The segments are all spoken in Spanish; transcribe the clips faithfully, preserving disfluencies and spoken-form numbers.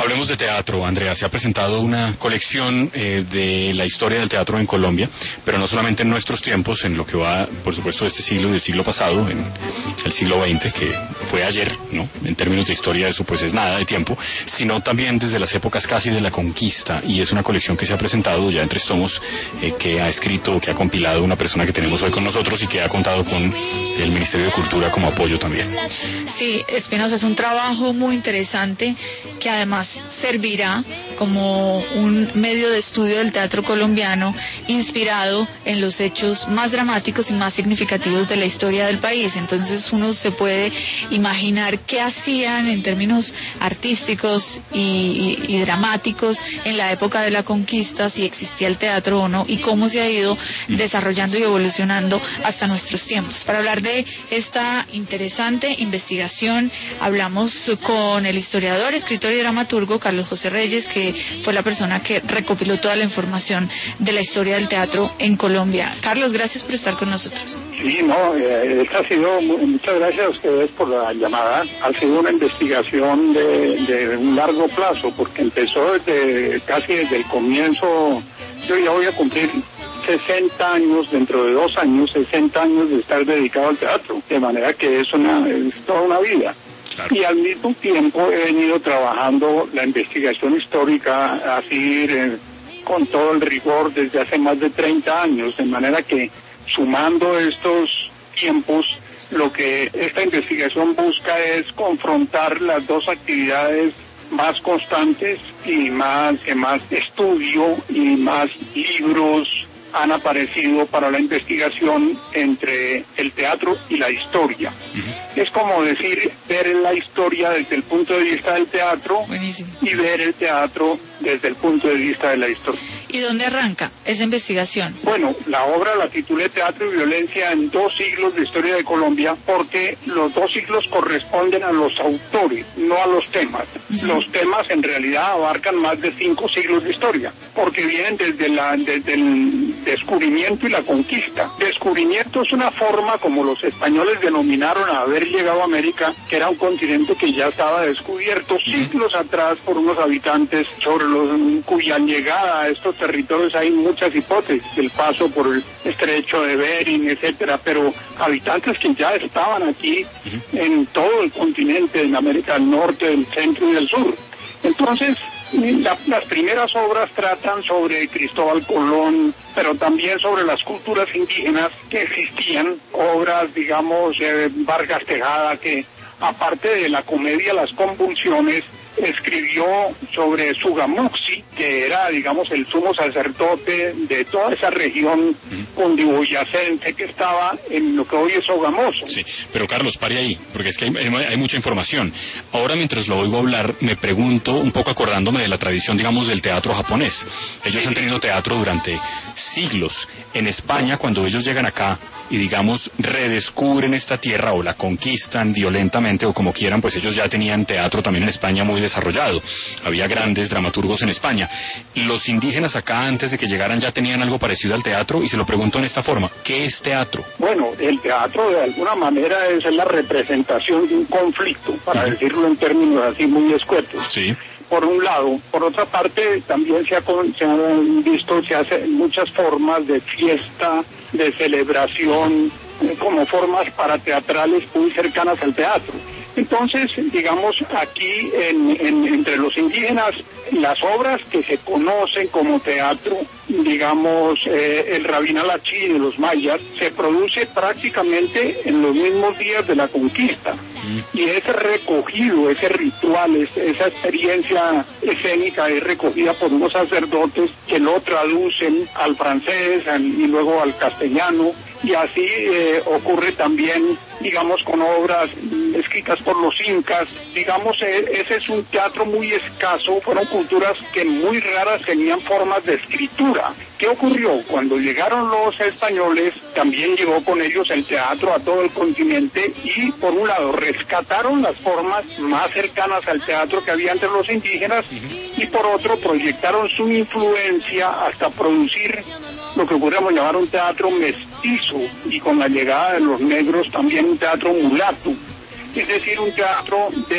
Hablemos de teatro, Andrea. Se ha presentado una colección eh, de la historia del teatro en Colombia, pero no solamente en nuestros tiempos, en lo que va, por supuesto, de este siglo y del siglo pasado, en el siglo veinte, que fue ayer, ¿no? En términos de historia eso pues es nada de tiempo, sino también desde las épocas casi de la conquista, y es una colección que se ha presentado ya en tres tomos, eh, que ha escrito, que ha compilado una persona que tenemos hoy con nosotros y que ha contado con el Ministerio de Cultura como apoyo también. Sí, Espinosa, es un trabajo muy interesante que además servirá como un medio de estudio del teatro colombiano inspirado en los hechos más dramáticos y más significativos de la historia del país. Entonces uno se puede imaginar qué hacían en términos artísticos y, y, y dramáticos en la época de la conquista, si existía el teatro o no, y cómo se ha ido desarrollando y evolucionando hasta nuestros tiempos. Para hablar de esta interesante investigación, hablamos con el historiador, escritor y dramaturgo Carlos José Reyes, que fue la persona que recopiló toda la información de la historia del teatro en Colombia. Carlos, gracias por estar con nosotros. Sí, no, eh, esta ha sido, muchas gracias a ustedes por la llamada. Ha sido una investigación de, de un largo plazo, porque empezó desde casi desde el comienzo. Yo ya voy a cumplir sesenta años, dentro de dos años, sesenta años de estar dedicado al teatro, de manera que es, una, es toda una vida. Claro. Y al mismo tiempo he venido trabajando la investigación histórica así eh, con todo el rigor desde hace más de treinta años, de manera que sumando estos tiempos, lo que esta investigación busca es confrontar las dos actividades más constantes y más que más estudio y más libros han aparecido para la investigación entre el teatro y la historia. Uh-huh. Es como decir, ver la historia desde el punto de vista del teatro. Buenísimo. Y ver el teatro desde el punto de vista de la historia. ¿Y dónde arranca esa investigación? Bueno, la obra la titulé Teatro y Violencia en dos siglos de historia de Colombia, porque los dos siglos corresponden a los autores, no a los temas. Uh-huh. Los temas en realidad abarcan más de cinco siglos de historia, porque vienen desde, la, desde el descubrimiento y la conquista. Descubrimiento es una forma como los españoles denominaron a haber llegado a América, que era un continente que ya estaba descubierto siglos atrás por unos habitantes, sobre los cuya llegada a estos territorios hay muchas hipótesis, el paso por el estrecho de Bering, etcétera, pero habitantes que ya estaban aquí en todo el continente, en América del Norte, del centro y del sur. Entonces, La, las primeras obras tratan sobre Cristóbal Colón, pero también sobre las culturas indígenas que existían, obras, digamos, eh, Vargas Tejada, que aparte de la comedia Las Convulsiones, escribió sobre Sugamuxi, que era, digamos, el sumo sacerdote de toda esa región cundiboyacense que estaba en lo que hoy es Sogamoso. Sí, pero Carlos, pare ahí, porque es que hay, hay, hay mucha información. Ahora, mientras lo oigo hablar, me pregunto, un poco acordándome de la tradición, digamos, del teatro japonés. Ellos sí. han tenido teatro durante siglos. En España, cuando ellos llegan acá y, digamos, redescubren esta tierra o la conquistan violentamente o como quieran, pues ellos ya tenían teatro también en España muy desarrollado. Había grandes dramaturgos en España. Los indígenas acá, antes de que llegaran, ya tenían algo parecido al teatro, y se lo pregunto en esta forma: ¿qué es teatro? Bueno, el teatro de alguna manera es la representación de un conflicto, para uh-huh. decirlo en términos así muy escuetos. Sí. Por un lado. Por otra parte, también se, ha, se han visto, se hacen muchas formas de fiesta, de celebración, como formas parateatrales muy cercanas al teatro. Entonces, digamos, aquí en, en, entre los indígenas, las obras que se conocen como teatro, digamos, eh, el Rabinal Achí de los mayas, se produce prácticamente en los mismos días de la conquista. Y ese recogido, ese ritual, esa experiencia escénica es recogida por unos sacerdotes que lo traducen al francés al, y luego al castellano. Y así eh, ocurre también, digamos, con obras escritas por los incas. Digamos, eh, ese es un teatro muy escaso, fueron culturas que muy raras tenían formas de escritura. ¿Qué ocurrió? Cuando llegaron los españoles, también llegó con ellos el teatro a todo el continente y, por un lado, rescataron las formas más cercanas al teatro que había entre los indígenas y, por otro, proyectaron su influencia hasta producir lo que podríamos llamar un teatro mestizo, y con la llegada de los negros también un teatro mulato, es decir, un teatro de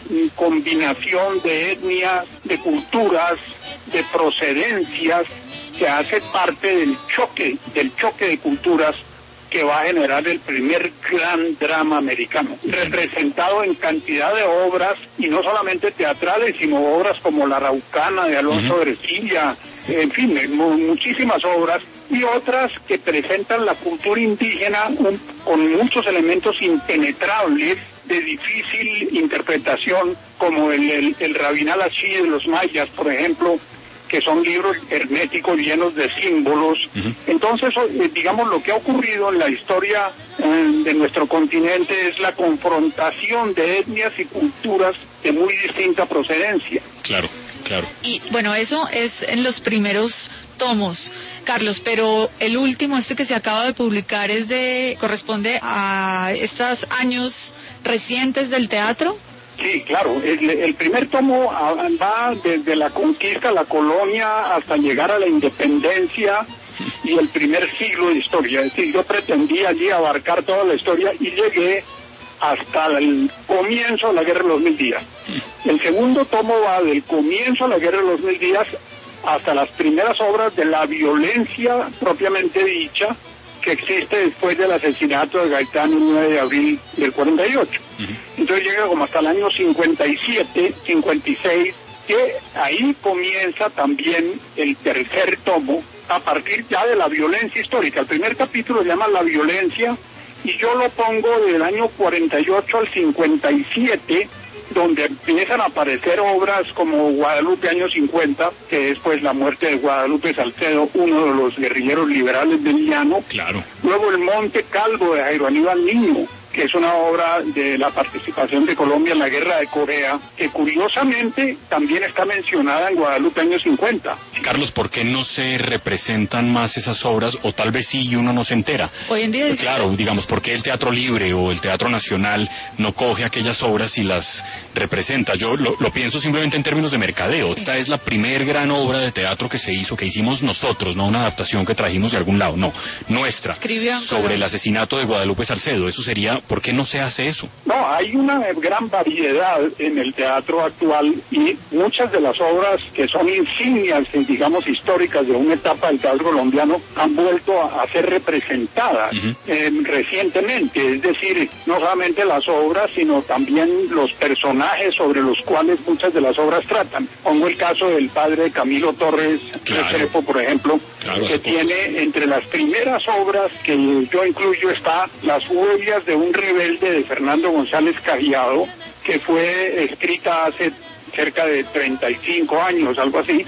combinación de etnias, de culturas, de procedencias, que hace parte del choque, del choque de culturas que va a generar el primer gran drama americano, representado en cantidad de obras, y no solamente teatrales, sino obras como La Araucana de Alonso uh-huh. Ercilla, en fin, muchísimas obras, y otras que presentan la cultura indígena un, con muchos elementos impenetrables de difícil interpretación, como el, el, el Rabinal Ashí de los mayas, por ejemplo, que son libros herméticos llenos de símbolos. Uh-huh. Entonces, digamos, lo que ha ocurrido en la historia eh, de nuestro continente es la confrontación de etnias y culturas de muy distinta procedencia. Claro, claro. Y bueno, eso es en los primeros tomos, Carlos, pero el último, este que se acaba de publicar, es de corresponde a estos años recientes del teatro. Sí, claro. El, el primer tomo va desde la conquista, la colonia, hasta llegar a la independencia y el primer siglo de historia. Es decir, yo pretendía allí abarcar toda la historia y llegué hasta el comienzo de la Guerra de los Mil Días. El segundo tomo va del comienzo de la Guerra de los Mil Días hasta las primeras obras de la violencia propiamente dicha, que existe después del asesinato de Gaitán el nueve de abril del cuarenta y ocho. Uh-huh. Entonces llega como hasta el año cincuenta y siete, cincuenta y seis, que ahí comienza también el tercer tomo, a partir ya de la violencia histórica. El primer capítulo se llama La Violencia, y yo lo pongo del año cuarenta y ocho al cincuenta y siete, donde empiezan a aparecer obras como Guadalupe año cincuenta, que es pues la muerte de Guadalupe Salcedo, uno de los guerrilleros liberales del Llano. Claro. Luego El Monte Calvo de Jairo Aníbal Niño, que es una obra de la participación de Colombia en la Guerra de Corea, que curiosamente también está mencionada en Guadalupe año cincuenta. Carlos, ¿por qué no se representan más esas obras? O tal vez sí y uno no se entera. Hoy en día es... Claro, digamos, ¿por qué el Teatro Libre o el Teatro Nacional no coge aquellas obras y las representa? Yo lo, lo pienso simplemente en términos de mercadeo. Esta es la primer gran obra de teatro que se hizo, que hicimos nosotros, no una adaptación que trajimos de algún lado, no, nuestra, Escribió, sobre pero... el asesinato de Guadalupe Salcedo. Eso sería... ¿Por qué no se hace eso? No, hay una gran variedad en el teatro actual, y muchas de las obras que son insignias, digamos, históricas de una etapa del teatro colombiano han vuelto a, a ser representadas uh-huh. eh, recientemente. Es decir, no solamente las obras, sino también los personajes sobre los cuales muchas de las obras tratan. Pongo el caso del padre de Camilo Torres Restrepo, por ejemplo, claro, que tiene entre las primeras obras que yo incluyo está Las huellas de un rebelde de Fernando González Cajiado, que fue escrita hace cerca de treinta y cinco años, algo así,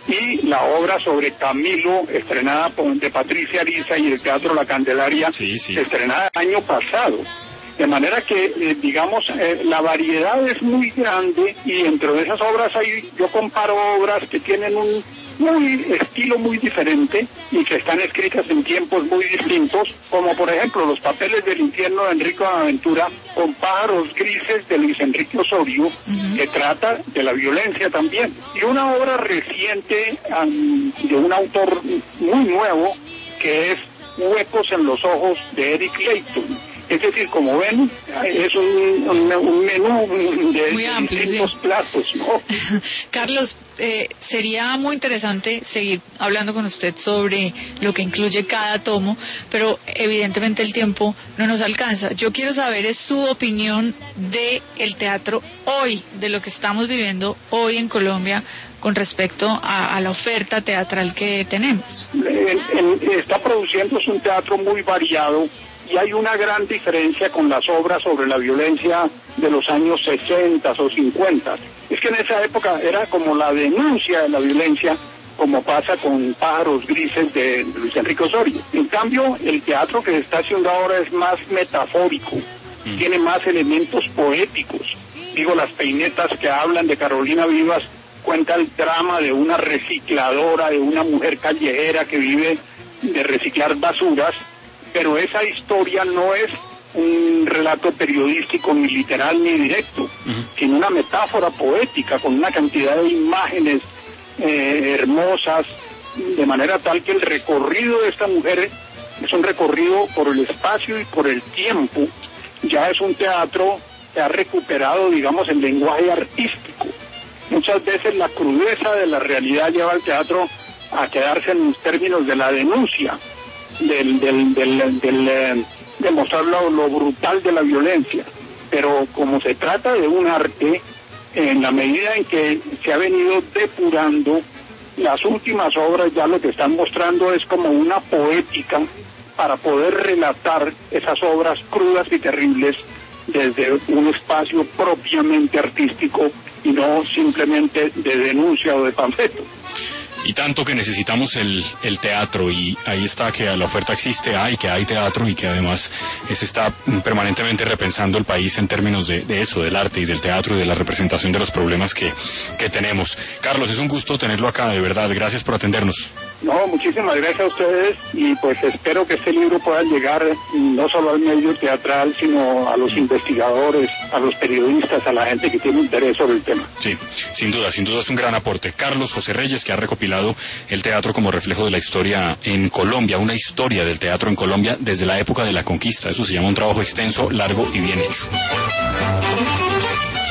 y la obra sobre Camilo, estrenada por, de Patricia Ariza y el Teatro La Candelaria, sí, sí. estrenada el año pasado. De manera que, eh, digamos, eh, la variedad es muy grande, y dentro de esas obras hay, yo comparo obras que tienen un muy estilo muy diferente y que están escritas en tiempos muy distintos, como por ejemplo Los papeles del infierno de Enrique Bonaventura, con Pájaros grises de Luis Enrique Osorio, uh-huh. que trata de la violencia también, y una obra reciente um, de un autor muy nuevo, que es Huecos en los ojos de Eric Clayton. Es decir, como ven, es un, un, un menú de, muy amplio, de distintos sí. platos, ¿no? Carlos, eh, sería muy interesante seguir hablando con usted sobre lo que incluye cada tomo, pero evidentemente el tiempo no nos alcanza. Yo quiero saber es su opinión de el teatro hoy, de lo que estamos viviendo hoy en Colombia con respecto a, a la oferta teatral que tenemos. El, el, está produciéndose un teatro muy variado, y hay una gran diferencia con las obras sobre la violencia de los años sesenta o cincuenta. Es que en esa época era como la denuncia de la violencia, como pasa con Pájaros grises de Luis Enrique Osorio. En cambio, el teatro que se está haciendo ahora es más metafórico, mm. tiene más elementos poéticos. Digo, Las peinetas que hablan de Carolina Vivas cuenta el drama de una recicladora, de una mujer callejera que vive de reciclar basuras, pero esa historia no es un relato periodístico ni literal ni directo, uh-huh. sino una metáfora poética con una cantidad de imágenes eh, hermosas, de manera tal que el recorrido de esta mujer es un recorrido por el espacio y por el tiempo. Ya es un teatro se ha recuperado, digamos, el lenguaje artístico. Muchas veces la crudeza de la realidad lleva al teatro a quedarse en los términos de la denuncia, del, del, del, del eh, de mostrar lo, lo brutal de la violencia. Pero como se trata de un arte, en la medida en que se ha venido depurando, las últimas obras ya lo que están mostrando es como una poética para poder relatar esas obras crudas y terribles desde un espacio propiamente artístico y no simplemente de denuncia o de panfleto. Y tanto que necesitamos el, el teatro, y ahí está que la oferta existe, hay que hay teatro, y que además se está permanentemente repensando el país en términos de, de eso, del arte y del teatro y de la representación de los problemas que, que tenemos. Carlos, es un gusto tenerlo acá, de verdad, gracias por atendernos. No, muchísimas gracias a ustedes, y pues espero que este libro pueda llegar no solo al medio teatral, sino a los investigadores, a los periodistas, a la gente que tiene interés sobre el tema. Sí, sin duda, sin duda es un gran aporte. Carlos José Reyes, que ha recopilado el teatro como reflejo de la historia en Colombia, una historia del teatro en Colombia desde la época de la conquista. Eso se llama un trabajo extenso, largo y bien hecho.